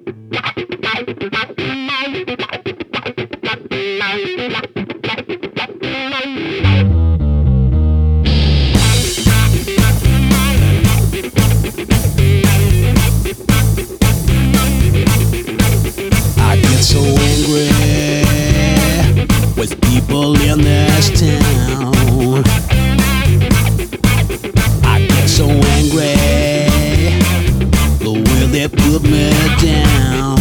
So angry with people in this town. I get so angry the way they put me down.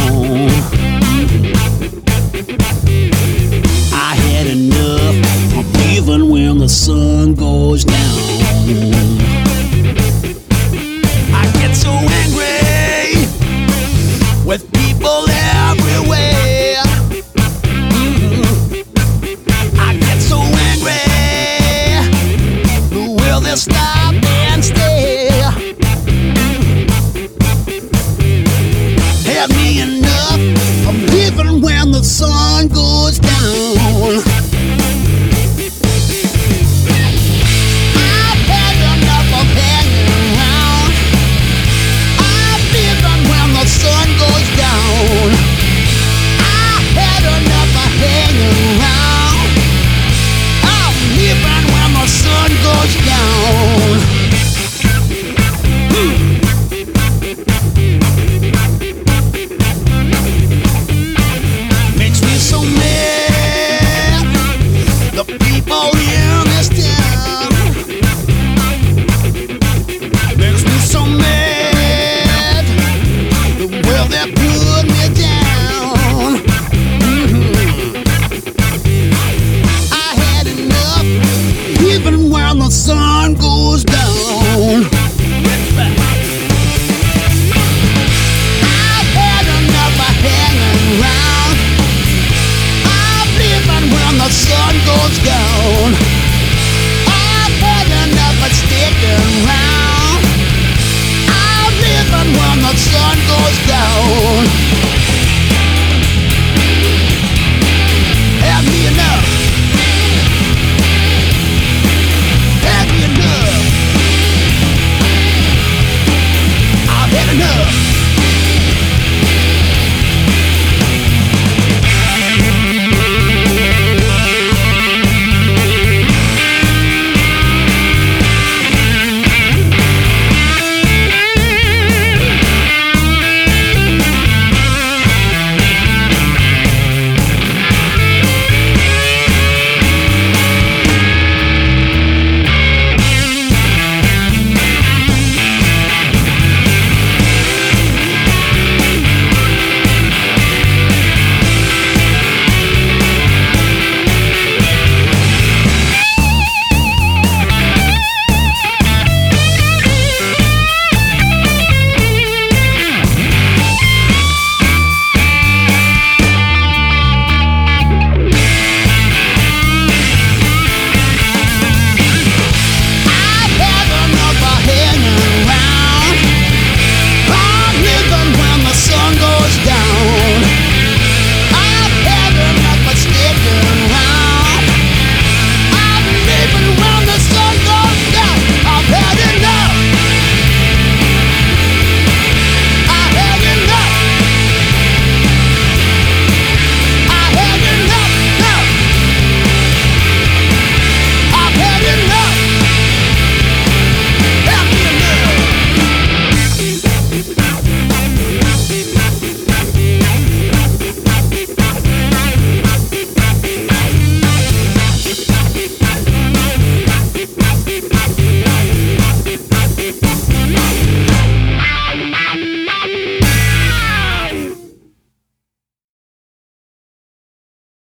I had enough of even when the sun goes down. I get so angry with people everywhere. Stop and stare. Had me enough of living when the sun goes down.